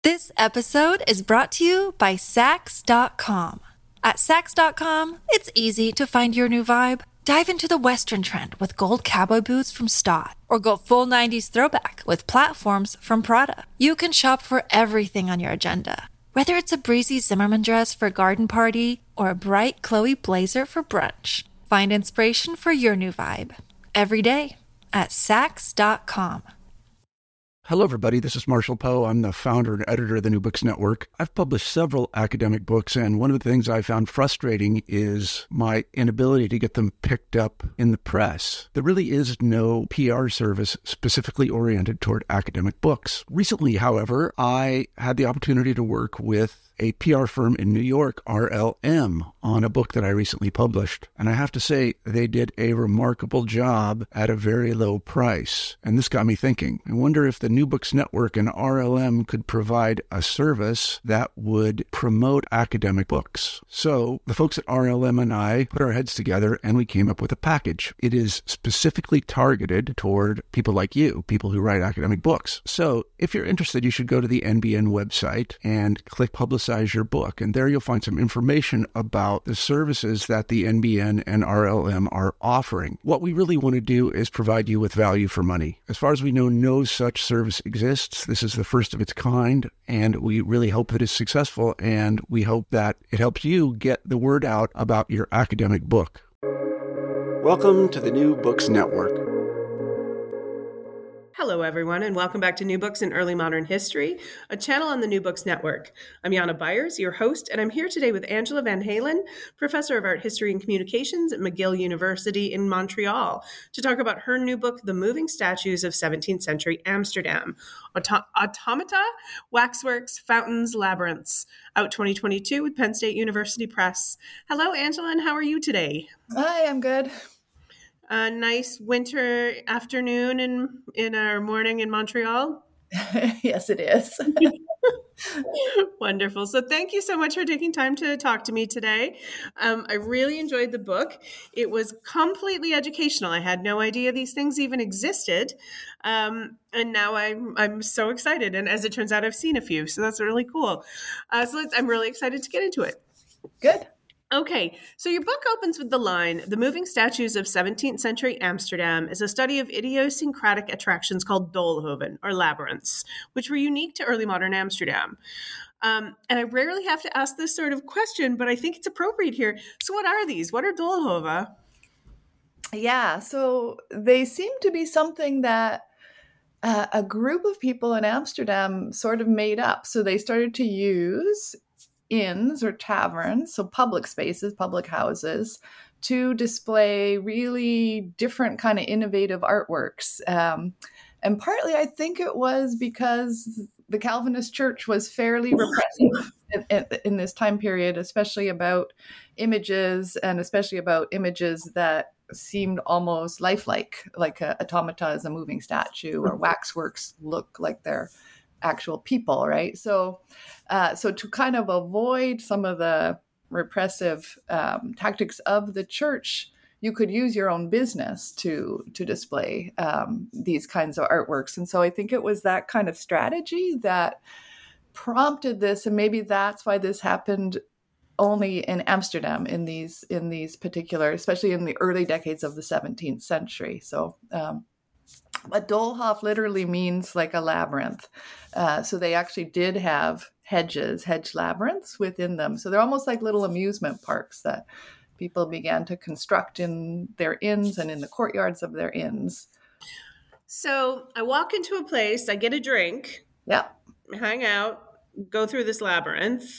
This episode is brought to you by Saks.com. At Saks.com, it's easy to find your new vibe. Dive into the Western trend with gold cowboy boots from Staud, or go full 90s throwback with platforms from Prada. You can shop for everything on your agenda, whether it's a breezy Zimmermann dress for a garden party or a bright Chloe blazer for brunch. Find inspiration for your new vibe every day at Saks.com. Hello, everybody. This is Marshall Poe. I'm the founder and editor of the New Books Network. I've published several academic books, and one of the things I found frustrating is my inability to get them picked up in the press. There really is no PR service specifically oriented toward academic books. Recently, however, I had the opportunity to work with a PR firm in New York, RLM, on a book that I recently published. And I have to say, they did a remarkable job at a very low price. And this got me thinking. I wonder if the New Books Network and RLM could provide a service that would promote academic books. So the folks at RLM and I put our heads together and we came up with a package. It is specifically targeted toward people like you, people who write academic books. So if you're interested, you should go to the NBN website and click Publicize Your Book. And there you'll find some information about the services that the NBN and RLM are offering. What we really want to do is provide you with value for money. As far as we know, no such service exists. This is the first of its kind, and we really hope that it's successful, and we hope that it helps you get the word out about your academic book. Welcome to the New Books Network. Hello, everyone, and welcome back to New Books in Early Modern History, a channel on the New Books Network. I'm Jana Byers, your host, and I'm here today with Angela Van Halen, Professor of Art History and Communications at McGill University in Montreal, to talk about her new book, The Moving Statues of 17th Century Amsterdam, Automata, Waxworks, Fountains, Labyrinths, out 2022 with Penn State University Press. Hello, Angela, and how are you today? Hi, I'm good. A nice winter afternoon in our morning in Montreal. Yes, it is. Wonderful. So thank you so much for taking time to talk to me today. I really enjoyed the book. It was completely educational. I had no idea these things even existed. And now I'm so excited. And as it turns out, I've seen a few. So that's really cool. I'm really excited to get into it. Good. Okay, so your book opens with the line, "The Moving Statues of 17th Century Amsterdam is a study of idiosyncratic attractions called doolhoven, or labyrinths, which were unique to early modern Amsterdam." And I rarely have to ask this sort of question, but I think it's appropriate here. So what are these? What are doolhoven? Yeah, so they seem to be something that a group of people in Amsterdam sort of made up. So they started to use inns or taverns, so public spaces, public houses, to display really different kind of innovative artworks. And partly I think it was because the Calvinist church was fairly repressive in this time period, especially about images, and especially about images that seemed almost lifelike, like automata is a moving statue, or waxworks look like they're actual people, right? So to kind of avoid some of the repressive tactics of the church, you could use your own business to display these kinds of artworks. And so I think it was that kind of strategy that prompted this, and maybe that's why this happened only in Amsterdam in these particular, especially in the early decades of the 17th century. So a doolhof literally means like a labyrinth. So they actually did have hedge labyrinths within them. So they're almost like little amusement parks that people began to construct in their inns and in the courtyards of their inns. So I walk into a place, I get a drink, hang out, go through this labyrinth.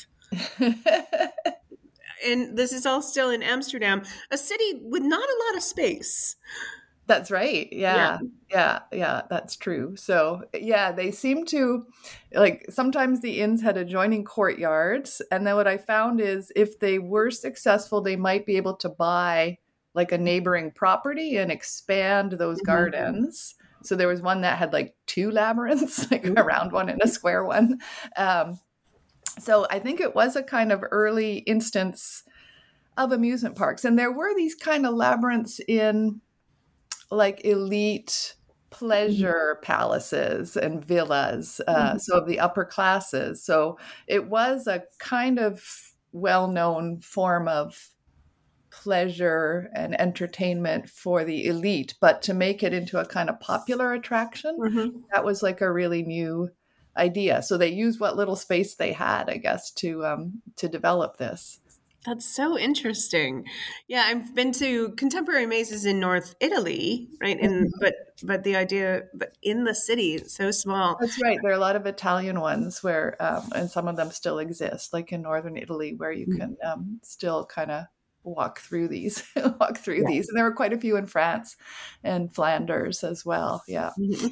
And this is all still in Amsterdam, a city with not a lot of space. That's right. Yeah, that's true. So yeah, they seem to, like, sometimes the inns had adjoining courtyards. And then what I found is if they were successful, they might be able to buy like a neighboring property and expand those gardens. So there was one that had like two labyrinths, like a round one and a square one. So I think it was a kind of early instance of amusement parks. And there were these kind of labyrinths in like elite pleasure palaces and villas, so of the upper classes. So it was a kind of well-known form of pleasure and entertainment for the elite, but to make it into a kind of popular attraction, that was like a really new idea. So they used what little space they had, I guess, to develop this. That's so interesting. Yeah, I've been to contemporary mazes in North Italy, right? And but the idea, but in the city, it's so small. That's right. There are a lot of Italian ones where, and some of them still exist, like in northern Italy, where you can still kind of walk through these, these. And there were quite a few in France and Flanders as well. Yeah.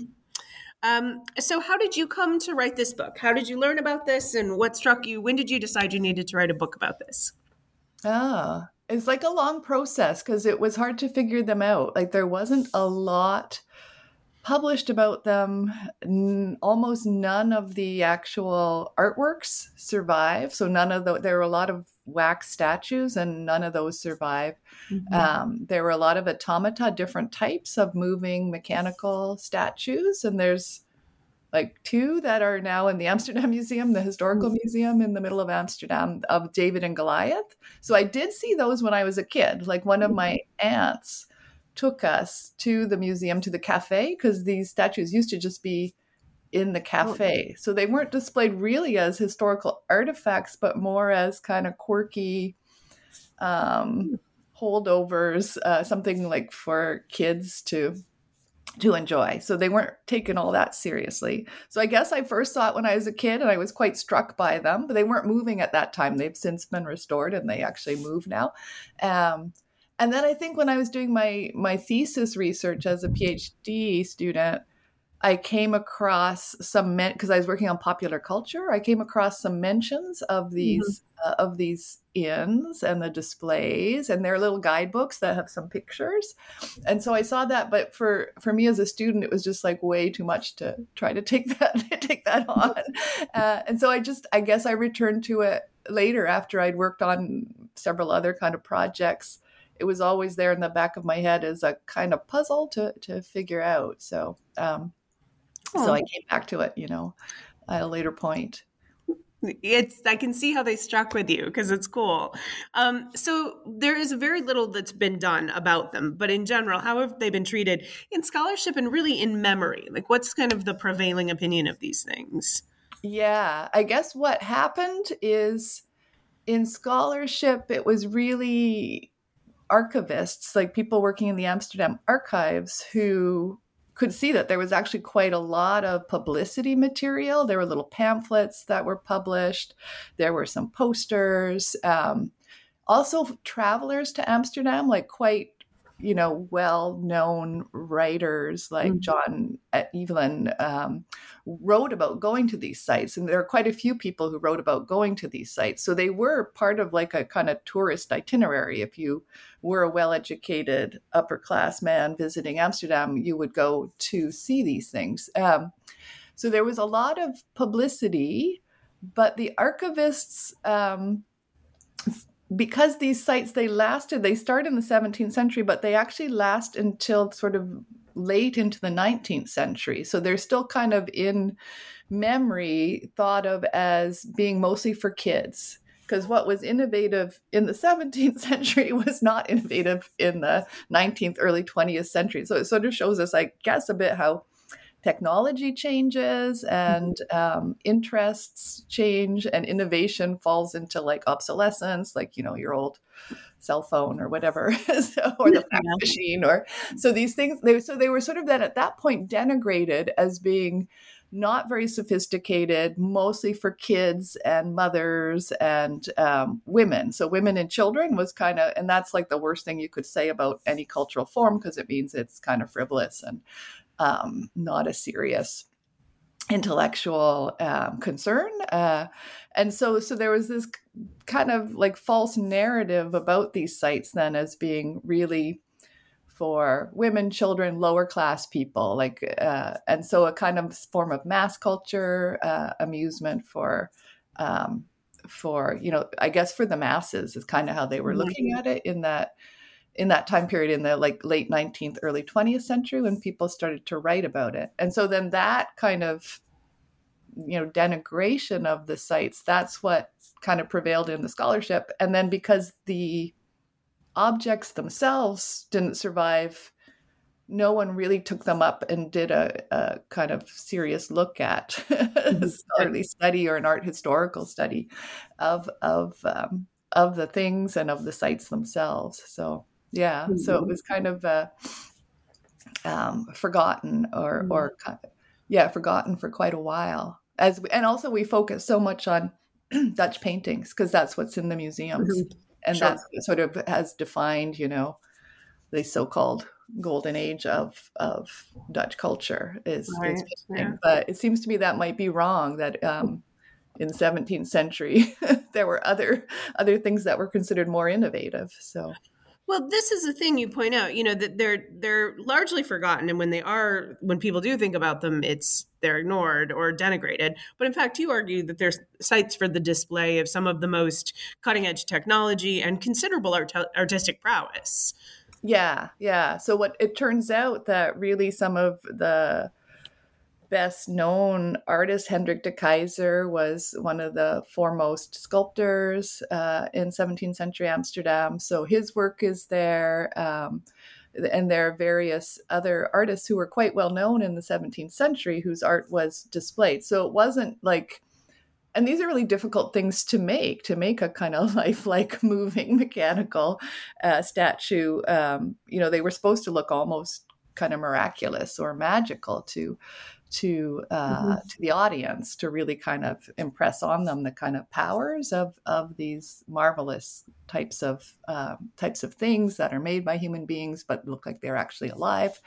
So how did you come to write this book? How did you learn about this, and what struck you? When did you decide you needed to write a book about this? It's like a long process because it was hard to figure them out. Like there wasn't a lot published about them. Almost none of the actual artworks survive. So there were a lot of wax statues and none of those survive. There were a lot of automata, different types of moving mechanical statues. And there's like 2 that are now in the Amsterdam Museum, the historical museum in the middle of Amsterdam, of David and Goliath. So I did see those when I was a kid. Like one of my aunts took us to the museum, to the cafe, because these statues used to just be in the cafe. So they weren't displayed really as historical artifacts, but more as kind of quirky holdovers, something like for kids to enjoy. So they weren't taken all that seriously. So I guess I first saw it when I was a kid and I was quite struck by them, but they weren't moving at that time. They've since been restored and they actually move now. And then I think when I was doing my thesis research as a PhD student, I came across because I was working on popular culture. I came across some mentions of these inns and the displays, and there are little guidebooks that have some pictures. And so I saw that, but for me as a student, it was just like way too much to try to take that on. And so I guess I returned to it later after I'd worked on several other kind of projects. It was always there in the back of my head as a kind of puzzle to figure out. So so I came back to it, at a later point. I can see how they struck with you because it's cool. So there is very little that's been done about them, but in general, how have they been treated in scholarship and really in memory? Like what's kind of the prevailing opinion of these things? Yeah, I guess what happened is in scholarship, it was really archivists, like people working in the Amsterdam archives who could see that there was actually quite a lot of publicity material. There were little pamphlets that were published. There were some posters. Also travelers to Amsterdam, like quite, well-known writers like John Evelyn wrote about going to these sites. And there are quite a few people who wrote about going to these sites. So they were part of like a kind of tourist itinerary. If you were a well-educated upper-class man visiting Amsterdam, you would go to see these things. So there was a lot of publicity, but the archivists, because these sites, they start in the 17th century, but they actually last until sort of late into the 19th century. So they're still kind of in memory thought of as being mostly for kids. Because what was innovative in the 17th century was not innovative in the 19th, early 20th century. So it sort of shows us, I guess, a bit how technology changes and interests change and innovation falls into like obsolescence, like, your old cell phone or whatever, or the fax machine. So these things, they were sort of then at that point denigrated as being not very sophisticated, mostly for kids and mothers and women. So women and children was kind of, and that's like the worst thing you could say about any cultural form because it means it's kind of frivolous and not a serious intellectual concern. And so there was this kind of like false narrative about these sites then as being really for women, children, lower class people, and so a kind of form of mass culture, amusement for, I guess for the masses is kind of how they were looking at it in in that time period in the like late 19th, early 20th century when people started to write about it. And so then that kind of, denigration of the sites, that's what kind of prevailed in the scholarship. And then because the objects themselves didn't survive, no one really took them up and did a kind of serious look at a scholarly study or an art historical study of the things and of the sites themselves. So yeah, so it was kind of forgotten forgotten for quite a while. And also we focus so much on Dutch paintings because that's what's in the museums, and that's sort of has defined, the so-called golden age of Dutch culture is painting. Yeah. But it seems to me that might be wrong. That in the 17th century there were other things that were considered more innovative. So. Well, this is the thing you point out, that they're largely forgotten. And when people do think about them, they're ignored or denigrated. But in fact, you argue that there's sites for the display of some of the most cutting edge technology and considerable artistic prowess. Yeah. Yeah. So what it turns out that really some of the best known artist, Hendrik de Keyser, was one of the foremost sculptors in 17th century Amsterdam. So his work is there. And there are various other artists who were quite well known in the 17th century whose art was displayed. So it wasn't like, and these are really difficult things to make a kind of lifelike, moving, mechanical statue. They were supposed to look almost kind of miraculous or magical to the audience, to really kind of impress on them the kind of powers of these marvelous types of things that are made by human beings but look like they're actually alive.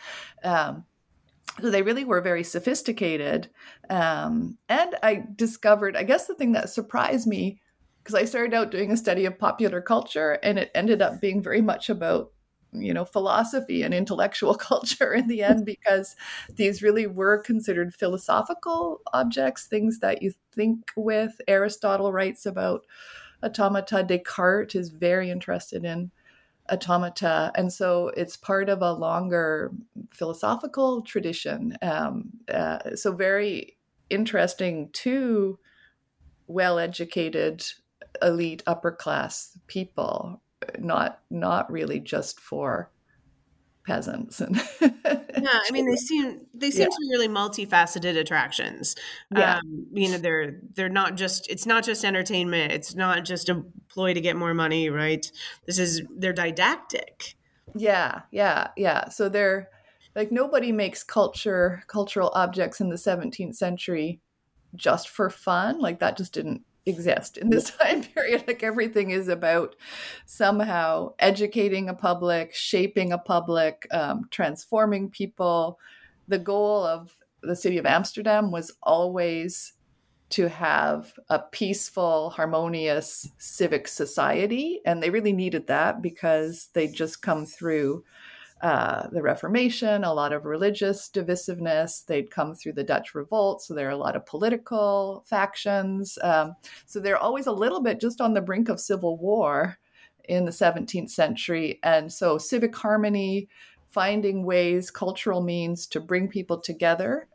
So they really were very sophisticated. And I discovered, I guess the thing that surprised me, because I started out doing a study of popular culture and it ended up being very much about philosophy and intellectual culture in the end, because these really were considered philosophical objects, things that you think with. Aristotle writes about automata. Descartes is very interested in automata. And so it's part of a longer philosophical tradition. So very interesting to well-educated, elite, upper class people, not really just for peasants. And yeah, I mean, they seem to be really multifaceted attractions. Yeah. They're not just, it's not just entertainment. It's not just a ploy to get more money, right? They're didactic. Yeah. So they're like, nobody makes cultural objects in the 17th century just for fun. Like that just didn't exist in this time period. Like everything is about somehow educating a public, shaping a public, transforming people. The goal of the city of Amsterdam was always to have a peaceful, harmonious civic society. And they really needed that because they'd just come through the Reformation, a lot of religious divisiveness. They'd come through the Dutch Revolt, so there are a lot of political factions. So they're always a little bit just on the brink of civil war in the 17th century. And so civic harmony, finding ways, cultural means to bring people together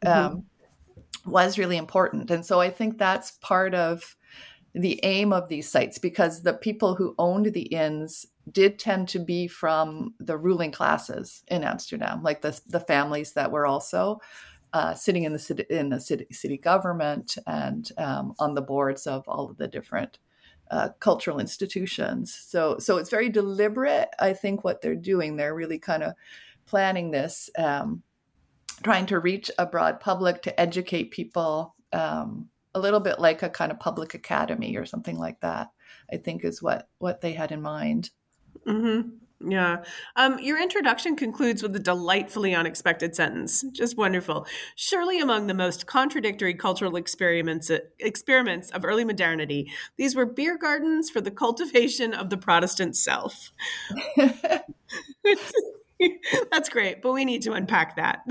was really important. And so I think that's part of the aim of these sites, because the people who owned the inns did tend to be from the ruling classes in Amsterdam, like the families that were also sitting in the city government and on the boards of all of the different cultural institutions. So it's very deliberate. I think what they're doing, they're really kind of planning this, trying to reach a broad public, to educate people, a little bit like a kind of public academy or something like that, I think is what they had in mind. Mm-hmm. Yeah. Your introduction concludes with a delightfully unexpected sentence. Just wonderful. Surely among the most contradictory cultural experiments of early modernity, these were beer gardens for the cultivation of the Protestant self. That's great, but we need to unpack that.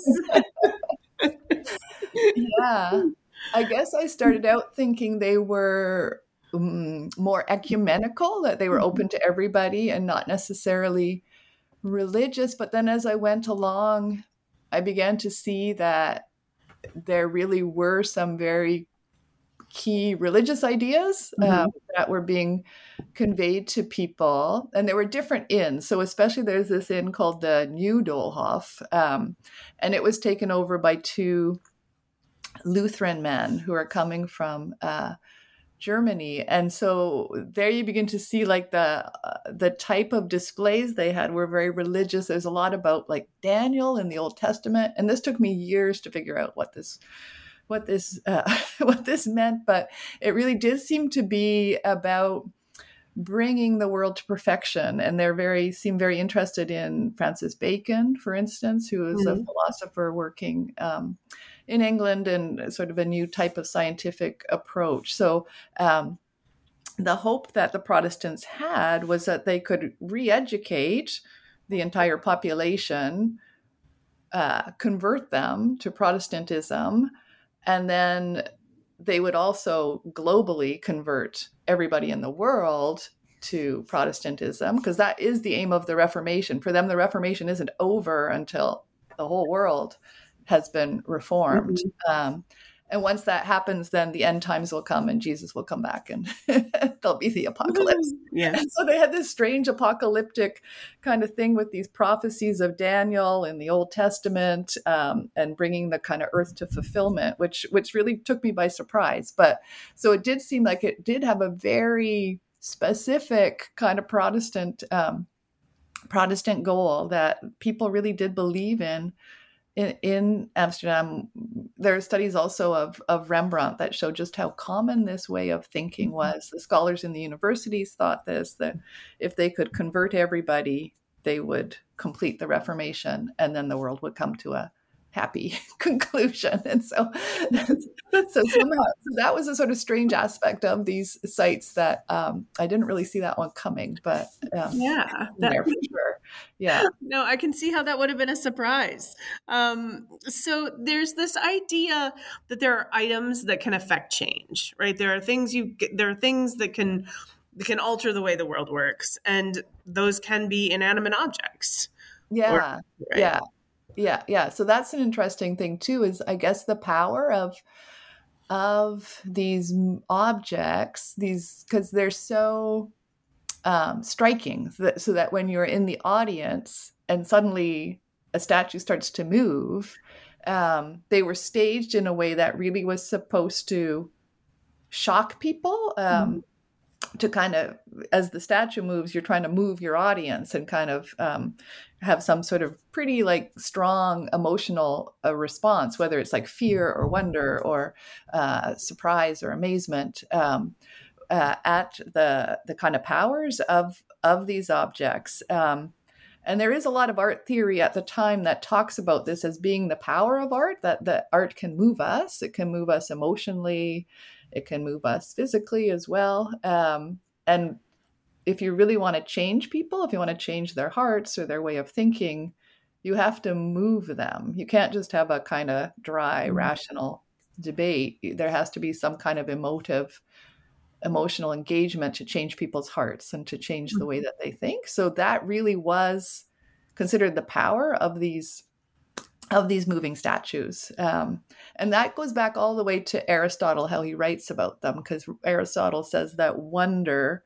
Yeah. I guess I started out thinking they were more ecumenical, that they were open to everybody and not necessarily religious, but then as I went along, I began to see that there really were some very key religious ideas that were being conveyed to people, and there were different inns. So especially there's this inn called the New Doolhof, and it was taken over by two Lutheran men who are coming from Germany. And so there you begin to see like the type of displays they had were very religious. There's a lot about like Daniel in the Old Testament, and this took me years to figure out what this meant, but it really did seem to be about bringing the world to perfection. And seem very interested in Francis Bacon, for instance, who is a philosopher working in England, and sort of a new type of scientific approach. So the hope that the Protestants had was that they could re-educate the entire population, convert them to Protestantism, and then they would also globally convert everybody in the world to Protestantism, because that is the aim of the Reformation. For them, the Reformation isn't over until the whole world has been reformed. And once that happens, then the end times will come and Jesus will come back and there'll be the apocalypse. Yeah. And so they had this strange apocalyptic kind of thing with these prophecies of Daniel in the Old Testament, and bringing the kind of earth to fulfillment, which really took me by surprise. But so it did seem like it did have a very specific kind of Protestant goal that people really did believe in Amsterdam. There are studies also of Rembrandt that show just how common this way of thinking was. The scholars in the universities thought that if they could convert everybody, they would complete the Reformation, and then the world would come to a happy conclusion. And so that was a sort of strange aspect of these sites that I didn't really see that one coming, but there for sure. Yeah. No, I can see how that would have been a surprise. So there's this idea that there are items that can affect change, right? There are things that can alter the way the world works, and those can be inanimate objects. Yeah. Right? Yeah. So that's an interesting thing too, is I guess the power of these objects, because they're so striking, so that when you're in the audience and suddenly a statue starts to move, they were staged in a way that really was supposed to shock people. To kind of, as the statue moves, you're trying to move your audience and kind of have some sort of pretty like strong emotional response, whether it's like fear or wonder or surprise or amazement at the kind of powers of these objects. And there is a lot of art theory at the time that talks about this as being the power of art, that art can move us. It can move us emotionally. It can move us physically as well. And if you really want to change people, if you want to change their hearts or their way of thinking, you have to move them. You can't just have a kind of dry, rational debate. There has to be some kind of emotional engagement to change people's hearts and to change the way that they think. So that really was considered the power of these moving statues. And that goes back all the way to Aristotle, how he writes about them, because Aristotle says that wonder,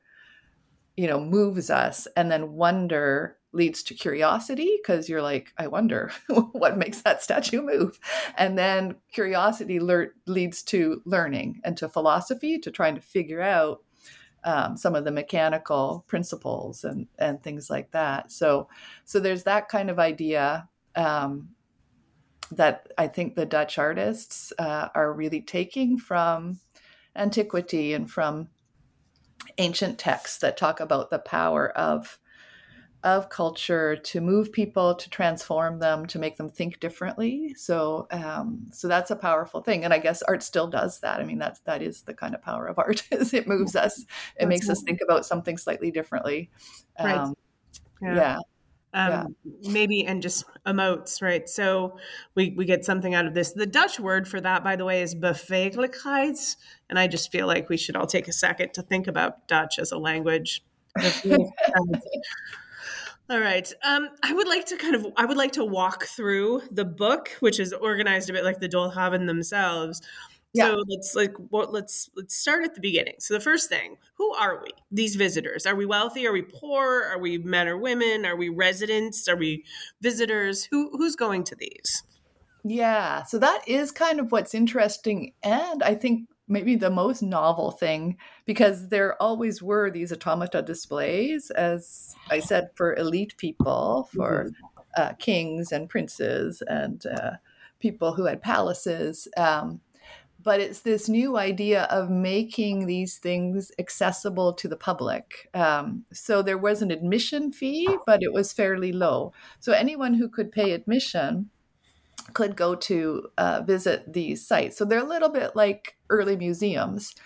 moves us, and then wonder leads to curiosity, because you're like, I wonder what makes that statue move. And then curiosity leads to learning and to philosophy, to trying to figure out some of the mechanical principles and things like that. So there's that kind of idea that I think the Dutch artists are really taking from antiquity and from ancient texts that talk about the power of culture to move people, to transform them, to make them think differently. So that's a powerful thing. And I guess art still does that. I mean, that is the kind of power of art, is it moves us. It makes us think about something slightly differently. Right. Maybe, and just emotes, right? So we get something out of this. The Dutch word for that, by the way, is beweeglijkheid. And I just feel like we should all take a second to think about Dutch as a language. All right. I would like to walk through the book, which is organized a bit like the Dolhaven themselves. Yeah. So let's start at the beginning. So the first thing, who are we? These visitors. Are we wealthy? Are we poor? Are we men or women? Are we residents? Are we visitors? Who's going to these? Yeah, so that is kind of what's interesting, and I think maybe the most novel thing, because there always were these automata displays, as I said, for elite people, for kings and princes and people who had palaces. But it's this new idea of making these things accessible to the public. So there was an admission fee, but it was fairly low. So anyone who could pay admission could go to visit these sites. So they're a little bit like early museums.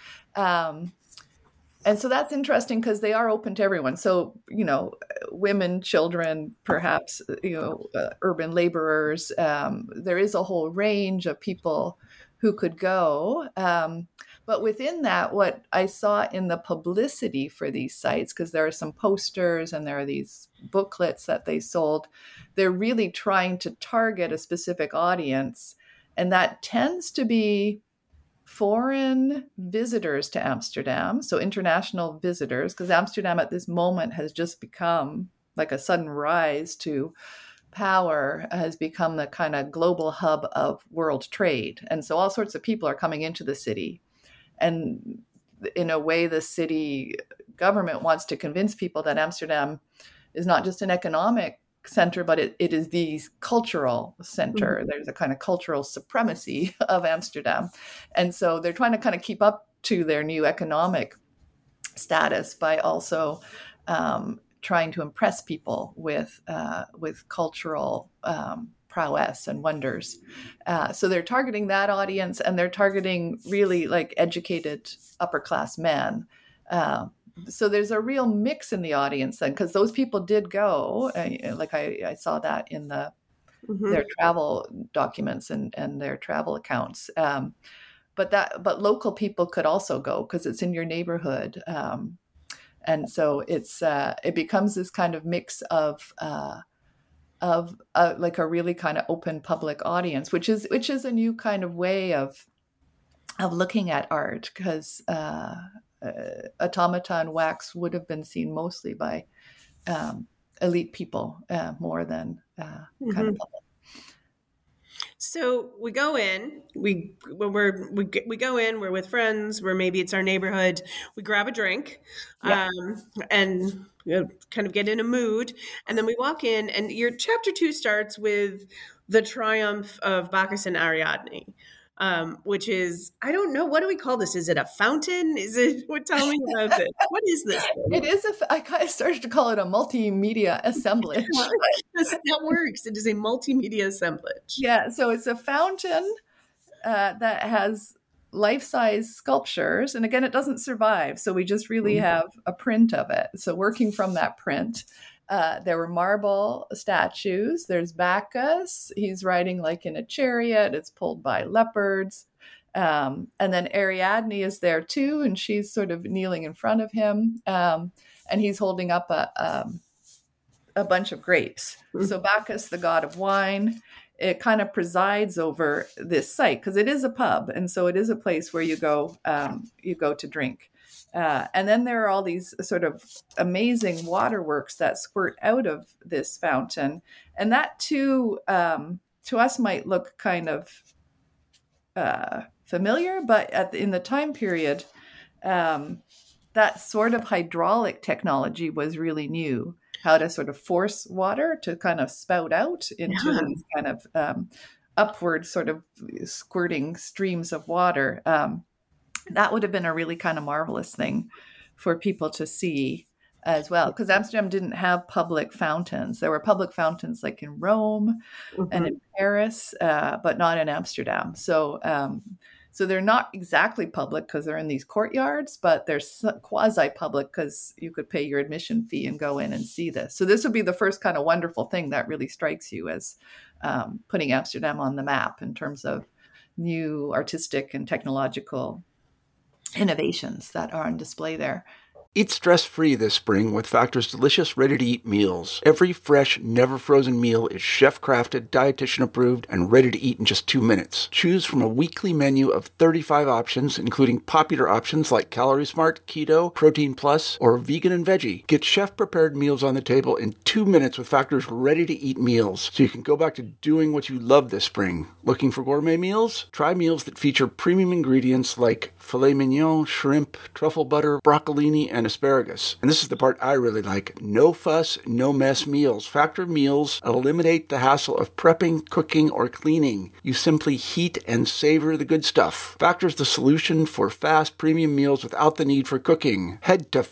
And so that's interesting because they are open to everyone. So, women, children, perhaps, urban laborers. There is a whole range of people who could go. But within that, what I saw in the publicity for these sites, because there are some posters and there are these booklets that they sold, they're really trying to target a specific audience. And that tends to be foreign visitors to Amsterdam, so international visitors, because Amsterdam at this moment has just become like a sudden rise to power, has become the kind of global hub of world trade. And so all sorts of people are coming into the city. And in a way, the city government wants to convince people that Amsterdam is not just an economic center, but it is the cultural center. Mm-hmm. There's a kind of cultural supremacy of Amsterdam. And so they're trying to kind of keep up to their new economic status by also trying to impress people with cultural prowess and wonders. So they're targeting that audience, and they're targeting really like educated upper class men. So there's a real mix in the audience then, because those people did go. I saw that in their travel documents and their travel accounts. But local people could also go because it's in your neighborhood. And so it becomes this kind of mix of like a really kind of open public audience, which is a new kind of way of looking at art, because automaton wax would have been seen mostly by elite people more than kind of public. So we go in, we go in, we're with friends, maybe it's our neighborhood, we grab a drink, and kind of get in a mood, and then we walk in, and your chapter 2 starts with the triumph of Bacchus and Ariadne. Which is, I don't know, what do we call this? Is it a fountain? Tell me about this. What is this thing? It is I kind of started to call it a multimedia assemblage. Yes, that works. It is a multimedia assemblage. Yeah, so it's a fountain that has life-size sculptures. And again, it doesn't survive. So we just really have a print of it. So working from that print, there were marble statues. There's Bacchus. He's riding like in a chariot. It's pulled by leopards. And then Ariadne is there too, and she's sort of kneeling in front of him. And he's holding up a bunch of grapes. So Bacchus, the god of wine, it kind of presides over this site because it is a pub. And so it is a place where you go to drink. And then there are all these sort of amazing waterworks that squirt out of this fountain. And that too, to us might look kind of familiar, but in the time period, that sort of hydraulic technology was really new, how to sort of force water to kind of spout out into these kind of upward sort of squirting streams of water. That would have been a really kind of marvelous thing for people to see as well, because Amsterdam didn't have public fountains. There were public fountains like in Rome and in Paris, but not in Amsterdam. So they're not exactly public because they're in these courtyards, but they're quasi-public because you could pay your admission fee and go in and see this. So this would be the first kind of wonderful thing that really strikes you as putting Amsterdam on the map in terms of new artistic and technological innovations that are on display there. Eat stress-free this spring with Factor's delicious, ready-to-eat meals. Every fresh, never-frozen meal is chef-crafted, dietitian-approved, and ready to eat in just 2 minutes. Choose from a weekly menu of 35 options, including popular options like Calorie Smart, Keto, Protein Plus, or Vegan and Veggie. Get chef-prepared meals on the table in 2 minutes with Factor's ready-to-eat meals, so you can go back to doing what you love this spring. Looking for gourmet meals? Try meals that feature premium ingredients like filet mignon, shrimp, truffle butter, broccolini, and asparagus. And this is the part I really like. No fuss, no mess meals. Factor meals eliminate the hassle of prepping, cooking, or cleaning. You simply heat and savor the good stuff. Factor's the solution for fast premium meals without the need for cooking. Head to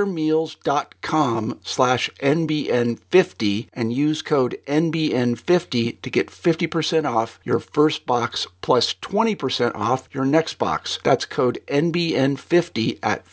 factormeals.com/NBN50 and use code NBN50 to get 50% off your first box plus 20% off your next box. That's code NBN50 at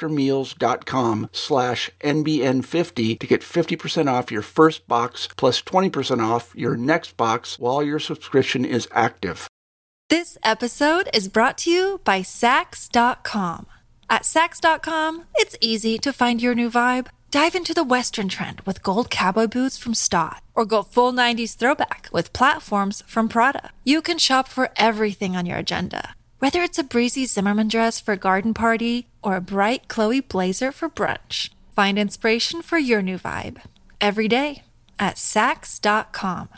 factormeals.com/NBN50 to get 50% off your first box plus 20% off your next box while your subscription is active. This episode is brought to you by Saks.com. At Saks.com, it's easy to find your new vibe. Dive into the Western trend with gold cowboy boots from Stott, or go full 90s throwback with platforms from Prada. You can shop for everything on your agenda, whether it's a breezy Zimmermann dress for a garden party or a bright Chloe blazer for brunch. Find inspiration for your new vibe every day at Saks.com.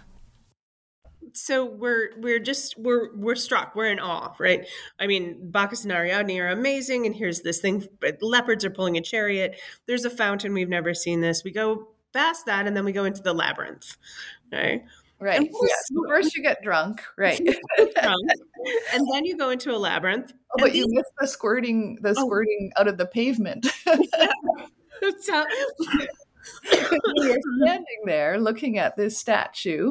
So we're struck. We're in awe, right? I mean, Bacchus and Ariadne are amazing, and here's this thing: leopards are pulling a chariot. There's a fountain. We've never seen this. We go past that, and then we go into the labyrinth, right? Right. Yeah. So first you get drunk, right? And then you go into a labyrinth. Oh, but you missed the squirting out of the pavement. So, you're standing there looking at this statue.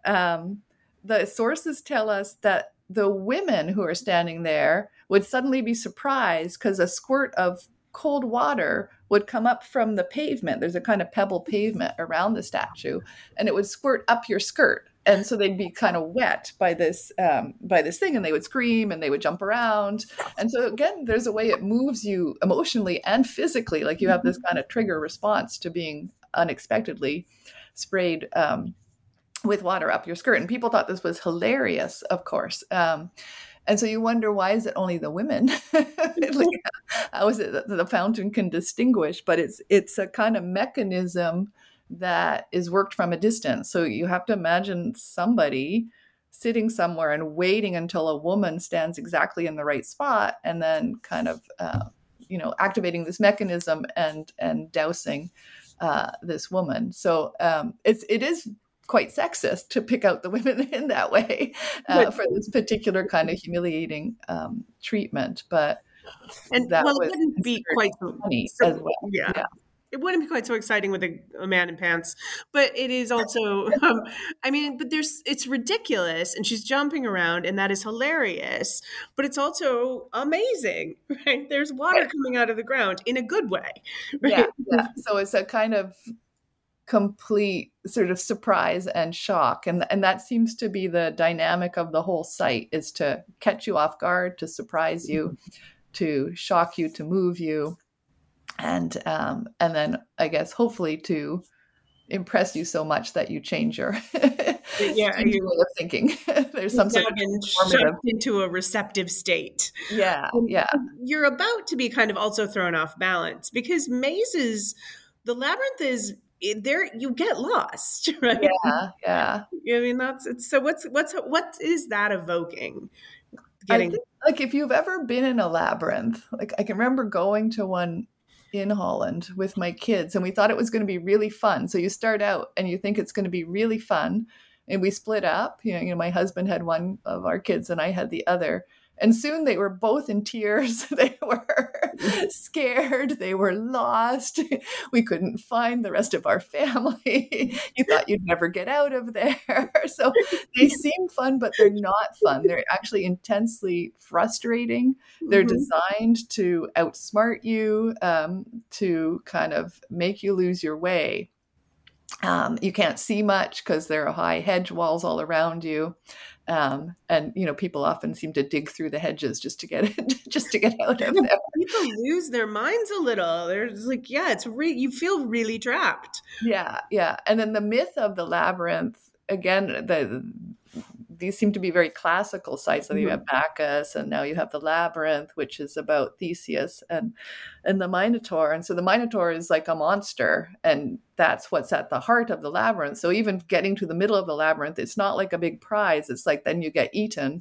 The sources tell us that the women who are standing there would suddenly be surprised because a squirt of cold water would come up from the pavement. There's a kind of pebble pavement around the statue, and it would squirt up your skirt. And so they'd be kind of wet by this thing, and they would scream and they would jump around. And so again, there's a way it moves you emotionally and physically, like you have this kind of trigger response to being unexpectedly sprayed with water up your skirt. And people thought this was hilarious, of course. And so you wonder, why is it only the women? How is it that the fountain can distinguish? But it's a kind of mechanism that is worked from a distance. So you have to imagine somebody sitting somewhere and waiting until a woman stands exactly in the right spot, and then kind of activating this mechanism and dousing this woman. So it is quite sexist to pick out the women in that way for this particular kind of humiliating treatment. But it wouldn't be quite funny as well. Yeah. It wouldn't be quite so exciting with a man in pants, but it is also, but it's ridiculous, and she's jumping around, and that is hilarious, but it's also amazing, right? There's water coming out of the ground in a good way. Right? Yeah. So it's a kind of complete sort of surprise and shock. And that seems to be the dynamic of the whole site, is to catch you off guard, to surprise you, to shock you, to move you. And then I guess hopefully to impress you so much that you change your way of thinking. There's some sort of shoved into a receptive state. Yeah. You're about to be kind of also thrown off balance, because the labyrinth is there. You get lost, right? Yeah. I mean, so what is that evoking? I think, like, if you've ever been in a labyrinth, like I can remember going to one in Holland with my kids, and we thought it was going to be really fun. So you start out and you think it's going to be really fun, and we split up. My husband had one of our kids and I had the other. And soon they were both in tears. They were scared. They were lost. We couldn't find the rest of our family. You thought you'd never get out of there. So they seem fun, but they're not fun. They're actually intensely frustrating. They're designed to outsmart you, to kind of make you lose your way. You can't see much because there are high hedge walls all around you. And people often seem to dig through the hedges just to get out of there. People lose their minds a little. They're just like, you feel really trapped. Yeah. And then the myth of the labyrinth, again, these seem to be very classical sites. So you have Bacchus, and now you have the labyrinth, which is about Theseus and the Minotaur. And so the Minotaur is like a monster, and that's what's at the heart of the labyrinth. So even getting to the middle of the labyrinth, it's not like a big prize. It's like then you get eaten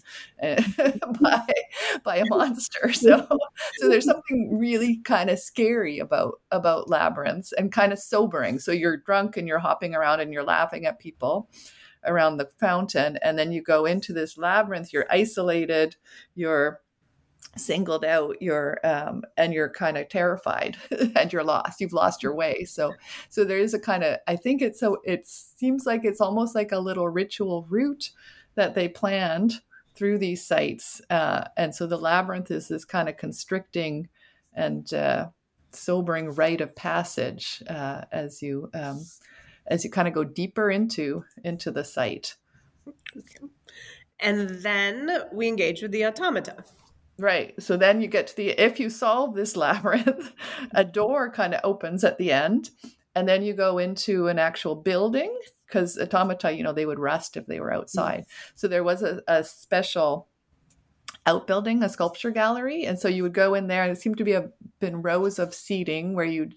by a monster. So there's something really kind of scary about labyrinths, and kind of sobering. So you're drunk and you're hopping around and you're laughing at people around the fountain, and then you go into this labyrinth, you're isolated, you're singled out, and you're kind of terrified and you've lost your way. So there is a kind of, I think it seems like it's almost like a little ritual route that they planned through these sites, and so the labyrinth is this kind of constricting and sobering rite of passage as you kind of go deeper into the site. Okay. And then we engage with the automata. Right. So then you get to if you solve this labyrinth, a door kind of opens at the end, and then you go into an actual building, because automata, they would rust if they were outside. So there was a special outbuilding, a sculpture gallery. And so you would go in there, and it seemed to be been rows of seating where you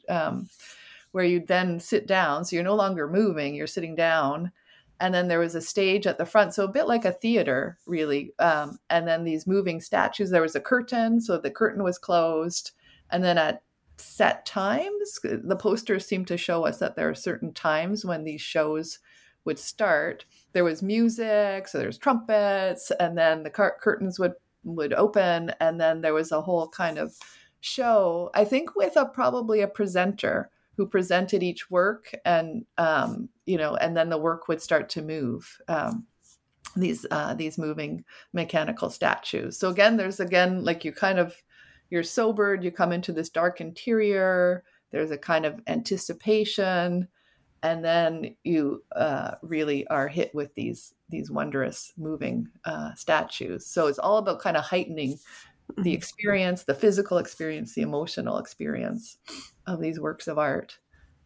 then sit down. So you're no longer moving, you're sitting down. And then there was a stage at the front. So a bit like a theater, really. And then these moving statues, there was a curtain. So the curtain was closed. And then at set times, the posters seem to show us that there are certain times when these shows would start. There was music, so there's trumpets, and then the curtains would open. And then there was a whole kind of show, I think with probably a presenter who presented each work, and and then the work would start to move. These moving mechanical statues. So there's like you're sobered. You come into this dark interior. There's a kind of anticipation, and then you really are hit with these wondrous moving statues. So it's all about kind of heightening the experience, the physical experience, the emotional experience of these works of art.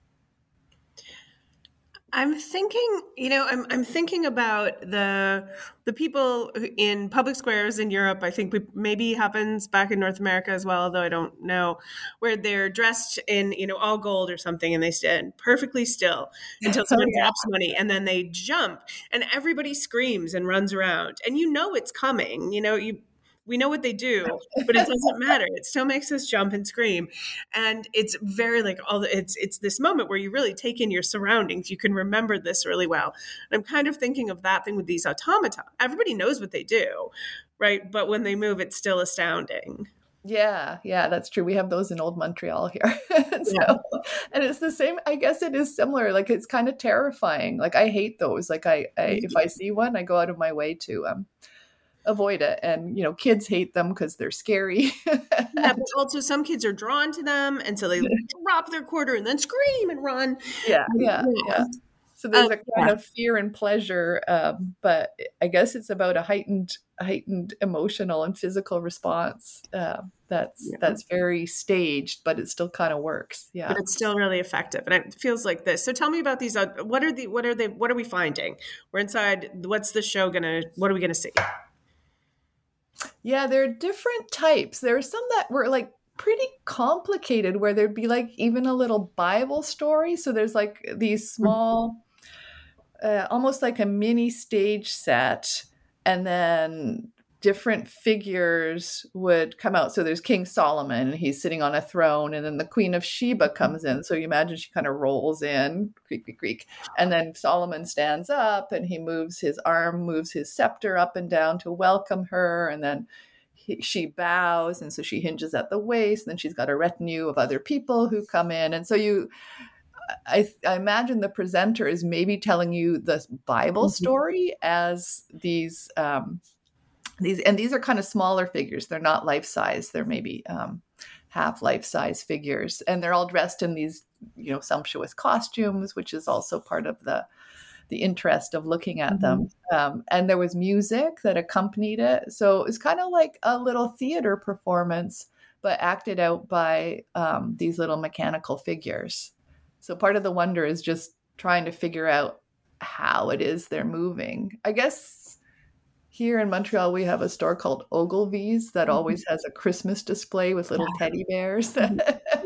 I'm thinking, I'm thinking about the people in public squares in Europe. I think maybe happens back in North America as well, though I don't know, where they're dressed in, all gold or something, and they stand perfectly still until someone drops money, and then they jump, and everybody screams and runs around, and it's coming. We know what they do, but it doesn't matter. It still makes us jump and scream. And it's very it's this moment where you really take in your surroundings. You can remember this really well. And I'm kind of thinking of that thing with these automata. Everybody knows what they do, right? But when they move, it's still astounding. Yeah, that's true. We have those in Old Montreal here. And it's the same, I guess it is similar. Like, it's kind of terrifying. Like, I hate those. Like, I if I see one, I go out of my way to avoid it. And kids hate them because they're scary. But also some kids are drawn to them, and so they drop their quarter and then scream and run. Yeah. So there's a kind of fear and pleasure, but I guess it's about a heightened emotional and physical response that's very staged, but it still kind of works. Yeah, but it's still really effective, and it feels like this. So tell me about these. What are we finding? We're inside. What's the show what are we gonna see? Yeah, there are different types. There are some that were like pretty complicated, where there'd be like even a little Bible story. So there's like these small, almost like a mini stage set, and then different figures would come out. So there's King Solomon, and he's sitting on a throne, and then the Queen of Sheba comes in. So you imagine she kind of rolls in, creak, and then Solomon stands up, and he moves his scepter up and down to welcome her, and then she bows, and so she hinges at the waist, and then she's got a retinue of other people who come in. And so I imagine the presenter is maybe telling you the Bible story as these are kind of smaller figures. They're not life-size. They're maybe half life-size figures, and they're all dressed in these sumptuous costumes, which is also part of interest of looking at them. And there was music that accompanied it. So it's kind of like a little theater performance, but acted out by these little mechanical figures. So part of the wonder is just trying to figure out how it is they're moving. I guess here in Montreal, we have a store called Ogilvy's that always has a Christmas display with little teddy bears. And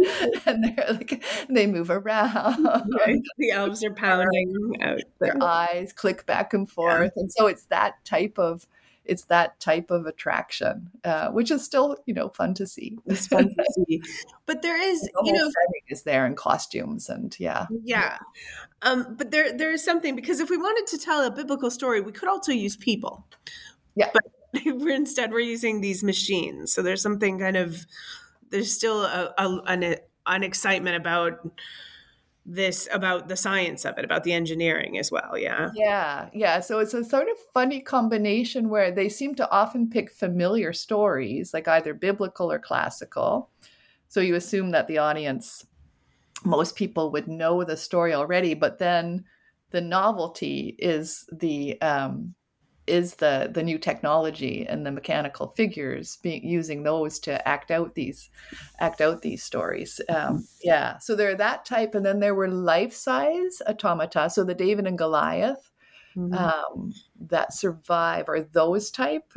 they move around. Right. The elves are pounding out. Their eyes click back and forth. And so it's that type of attraction, which is still, fun to see. It's fun to see. But there is, the whole setting is there in costumes and but there is something, because if we wanted to tell a biblical story, we could also use people. Yeah. But we're using these machines. So there's something there's still an excitement about this, about the science of it, about the engineering as well. Yeah. So it's a sort of funny combination where they seem to often pick familiar stories, like either biblical or classical. So you assume that the audience, most people would know the story already, but then the novelty is the new technology and the mechanical figures, using those to act out these stories. So they're that type, and then there were life-size automata. So the David and Goliath that survive are those type.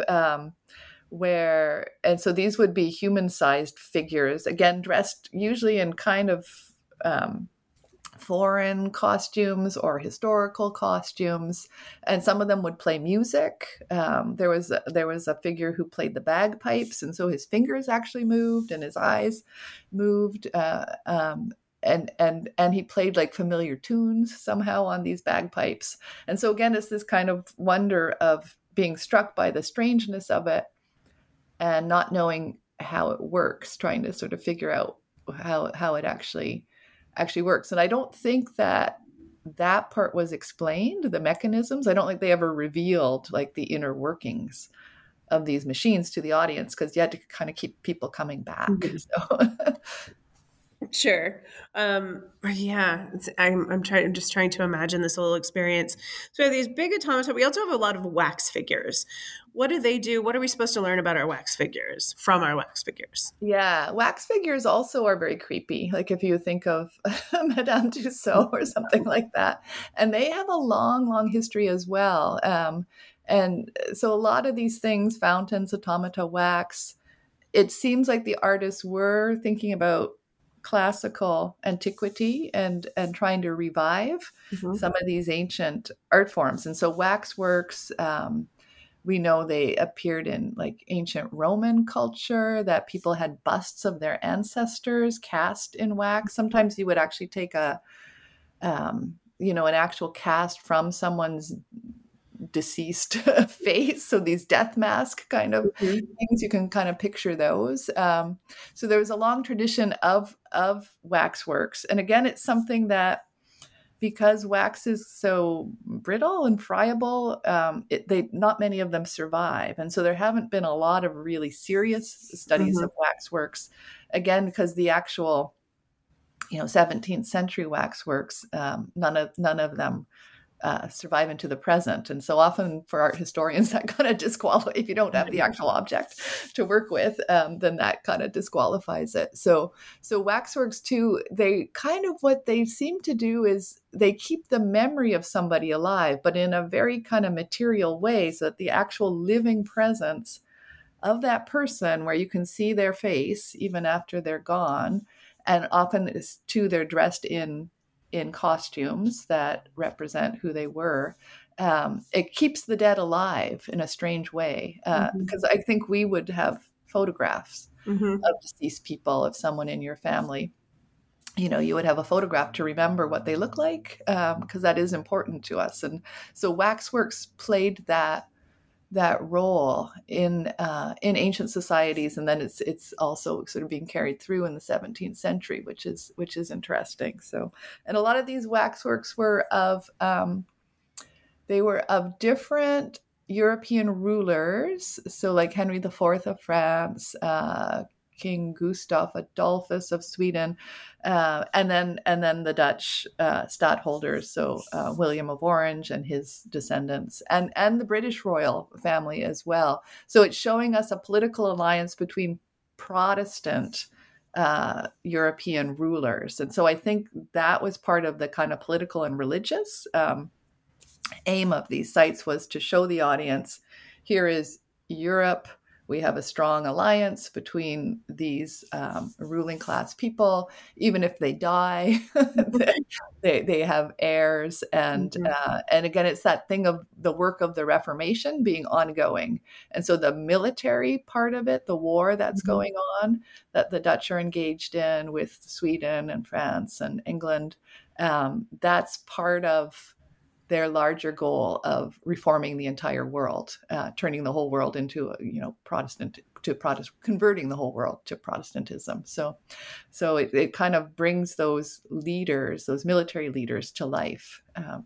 So these would be human-sized figures, again dressed usually in kind of foreign costumes or historical costumes, and some of them would play music. There was a figure who played the bagpipes, and so his fingers actually moved and his eyes moved, and he played like familiar tunes somehow on these bagpipes. And so again, it's this kind of wonder of being struck by the strangeness of it and not knowing how it works, trying to sort of figure out how it actually works. And I don't think that part was explained, the mechanisms. I don't think they ever revealed like the inner workings of these machines to the audience, because you had to kind of keep people coming back. So. Sure. I'm just trying to imagine this whole experience. So these big automata, we also have a lot of wax figures. What do they do? What are we supposed to learn about our wax figures from our wax figures? Yeah, wax figures also are very creepy. Like if you think of Madame Tussaud or something like that, and they have a long, long history as well. And so a lot of these things, fountains, automata, wax, it seems like the artists were thinking about classical antiquity and trying to revive some of these ancient art forms. And so waxworks, we know they appeared in like ancient Roman culture, that people had busts of their ancestors cast in wax. Sometimes you would actually take an actual cast from someone's deceased face. So these death mask kind of things, you can kind of picture those. So there was a long tradition of waxworks. And again, it's something that, because wax is so brittle and friable, not many of them survive. And so there haven't been a lot of really serious studies of waxworks, again, because the actual 17th century waxworks, none of them survive into the present. And so often for art historians, that kind of disqualifies, if you don't have the actual object to work with, then that kind of disqualifies it. So waxworks too, they kind of, what they seem to do is they keep the memory of somebody alive, but in a very kind of material way, so that the actual living presence of that person, where you can see their face even after they're gone, and often they're dressed in costumes that represent who they were. It keeps the dead alive in a strange way, because I think we would have photographs of deceased people, of someone in your family. You would have a photograph to remember what they look like, because that is important to us. And so waxworks played that role in ancient societies, and then it's also sort of being carried through in the 17th century, which is interesting. So, and a lot of these waxworks were of different European rulers. So, like Henry IV of France, King Gustav Adolphus of Sweden, and then the Dutch stadtholders, so William of Orange and his descendants, and the British royal family as well. So it's showing us a political alliance between Protestant European rulers. And so I think that was part of the kind of political and religious aim of these sites, was to show the audience, here is Europe. We have a strong alliance between these ruling class people. Even if they die, they have heirs. And again, it's that thing of the work of the Reformation being ongoing. And so the military part of it, the war that's going on, that the Dutch are engaged in with Sweden and France and England, that's part of their larger goal of reforming the entire world, turning the whole world into, converting the whole world to Protestantism. So it kind of brings those leaders, those military leaders, to life.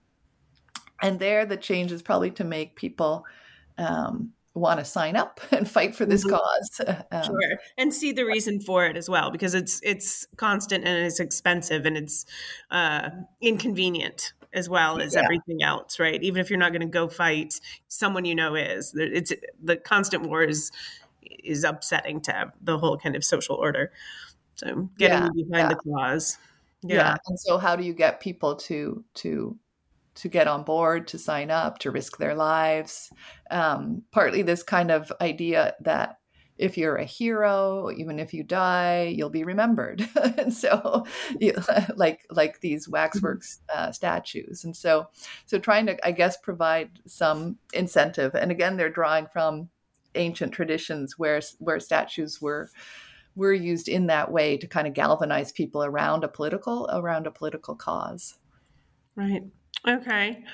And there, the change is probably to make people want to sign up and fight for this cause. Sure. And see the reason for it as well, because it's constant and it's expensive and it's inconvenient as well as everything else, right? Even if you're not going to go fight, someone is. It's the constant war is upsetting to the whole kind of social order. So getting behind the cause. Yeah. And so how do you get people to get on board, to sign up, to risk their lives? Partly this kind of idea that if you're a hero, even if you die, you'll be remembered. And so like these waxworks statues. And so trying to, I guess, provide some incentive. And again, they're drawing from ancient traditions where statues were used in that way to kind of galvanize people around a political cause. Right. Okay.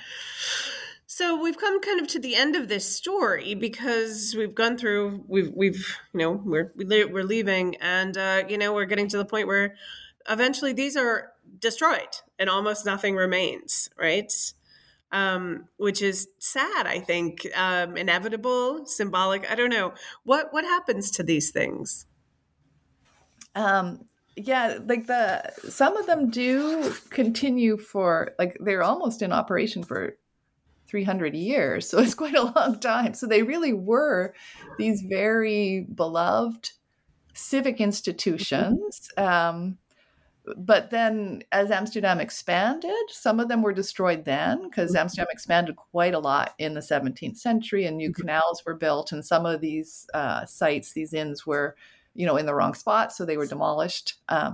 So we've come kind of to the end of this story, because we've gone through, we're leaving, and we're getting to the point where eventually these are destroyed and almost nothing remains, right? Which is sad, I think, inevitable, symbolic. I don't know what happens to these things. Some of them do continue for, they're almost in operation for 300 years. So it's quite a long time. So they really were these very beloved civic institutions. But then as Amsterdam expanded, some of them were destroyed then, because Amsterdam expanded quite a lot in the 17th century and new canals were built. And some of these sites, these inns were, in the wrong spot. So they were demolished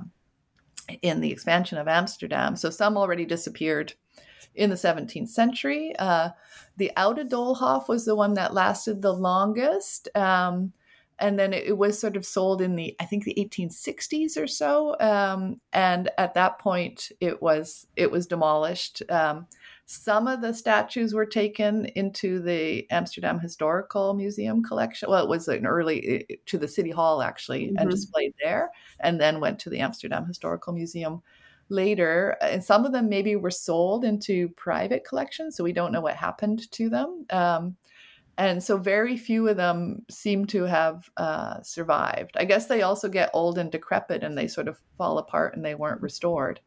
in the expansion of Amsterdam. So some already disappeared in the 17th century. The Oude Doolhof was the one that lasted the longest. And then it was sort of sold in the 1860s or so. And at that point, it was demolished. Some of the statues were taken into the Amsterdam Historical Museum collection. Well, it was to the City Hall, actually, and displayed there, and then went to the Amsterdam Historical Museum later. And some of them maybe were sold into private collections, so we don't know what happened to them. And so very few of them seem to have survived. I guess they also get old and decrepit and they sort of fall apart and they weren't restored.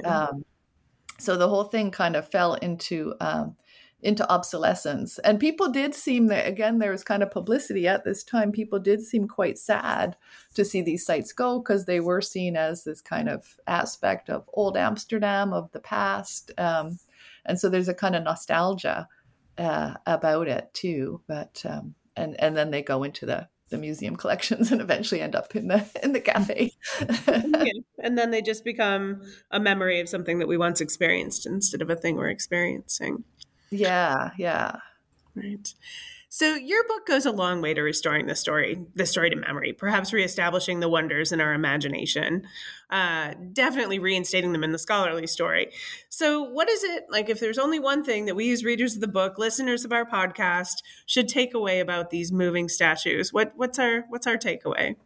So the whole thing kind of fell into obsolescence. And people did seem that, again, there was kind of publicity at this time. People did seem quite sad to see these sites go, because they were seen as this kind of aspect of old Amsterdam, of the past. And so there's a kind of nostalgia about it too, but and then they go into the museum collections and eventually end up in the cafe. And then they just become a memory of something that we once experienced instead of a thing we're experiencing. Yeah. Right. So your book goes a long way to restoring the story to memory, perhaps reestablishing the wonders in our imagination, definitely reinstating them in the scholarly story. So what is it, like, if there's only one thing that we as readers of the book, listeners of our podcast, should take away about these moving statues? What's our takeaway?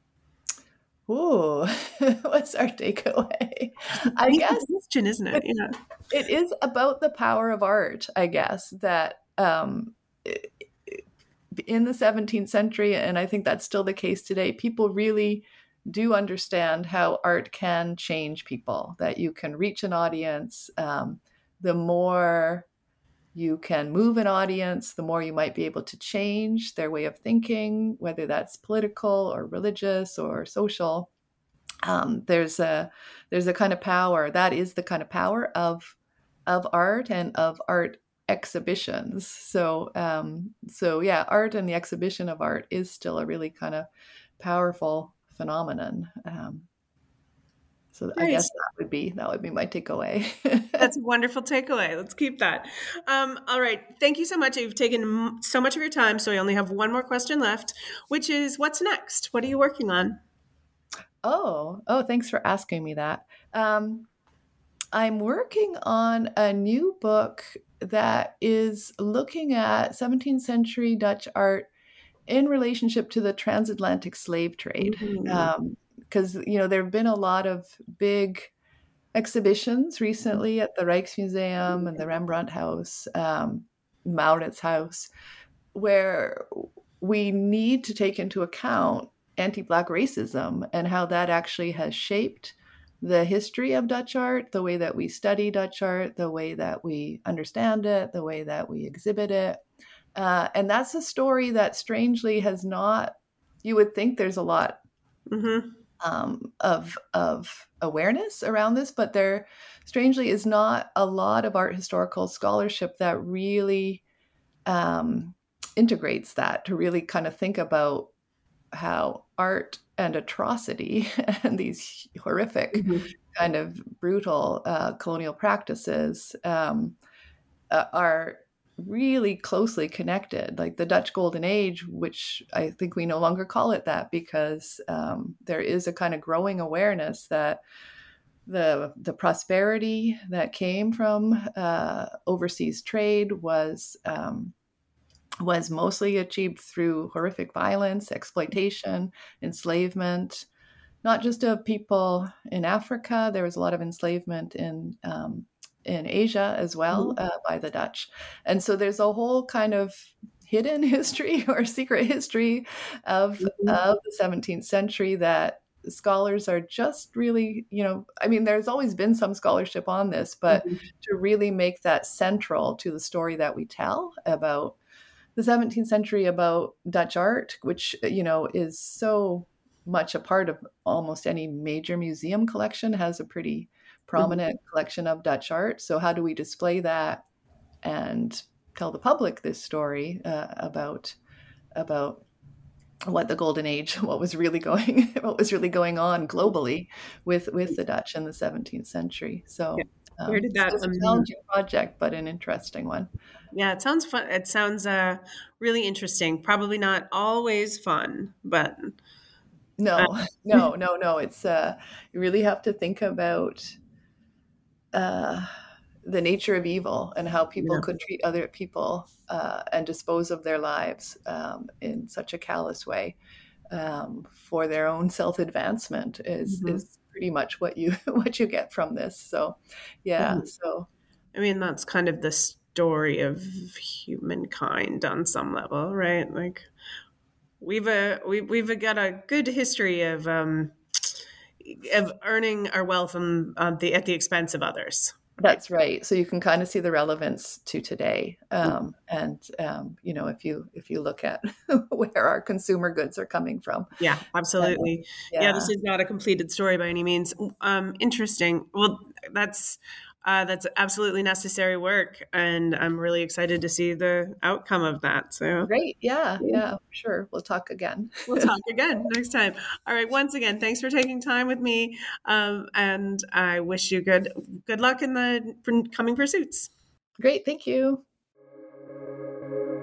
Ooh, what's our takeaway? I guess, question, isn't it? Yeah. It is about the power of art, I guess, that in the 17th century, and I think that's still the case today, people really do understand how art can change people, that you can reach an audience. The more you can move an audience, the more you might be able to change their way of thinking, whether that's political or religious or social. There's a kind of power, that is the kind of power of art and of art exhibitions. So yeah, art and the exhibition of art is still a really kind of powerful phenomenon. So I guess that would be my takeaway. That's a wonderful takeaway. Let's keep that. All right. Thank you so much. You've taken so much of your time. So I only have one more question left, which is, what's next? What are you working on? Oh, thanks for asking me that. I'm working on a new book that is looking at 17th century Dutch art in relationship to the transatlantic slave trade. Because, there have been a lot of big exhibitions recently at the Rijksmuseum and the Rembrandt House, Maurits House, where we need to take into account anti-Black racism and how that actually has shaped the history of Dutch art, the way that we study Dutch art, the way that we understand it, the way that we exhibit it. And that's a story that strangely has not, you would think there's a lot of awareness around this, but there strangely is not a lot of art historical scholarship that really integrates that, to really kind of think about how art and atrocity and these horrific kind of brutal colonial practices are really closely connected. Like the Dutch Golden Age, which I think we no longer call it that, because there is a kind of growing awareness that the prosperity that came from overseas trade was mostly achieved through horrific violence, exploitation, enslavement, not just of people in Africa. There was a lot of enslavement in Asia as well by the Dutch. And so there's a whole kind of hidden history or secret history of the 17th century that scholars are just really, there's always been some scholarship on this, but to really make that central to the story that we tell about the 17th century, about Dutch art, which, is so much a part of almost any major museum collection, has a pretty prominent collection of Dutch art. So how do we display that and tell the public this story about what the Golden Age, what was really going on globally with the Dutch in the 17th century? So where did that? It's a challenging project, but an interesting one. Yeah, it sounds fun. It sounds really interesting. Probably not always fun, but no. It's you really have to think about the nature of evil and how people could treat other people and dispose of their lives in such a callous way for their own self-advancement is pretty much what you get from this. So so that's kind of the story of humankind on some level, right? Like we've got a good history of earning our wealth at the expense of others. That's right. So you can kind of see the relevance to today. If you look at where our consumer goods are coming from. Yeah, absolutely. Yeah, this is not a completed story by any means. Interesting. Well, that's absolutely necessary work, and I'm really excited to see the outcome of that. So great. Yeah, sure. We'll talk again. We'll talk again next time. All right. Once again, thanks for taking time with me, and I wish you good luck in the coming pursuits. Great. Thank you.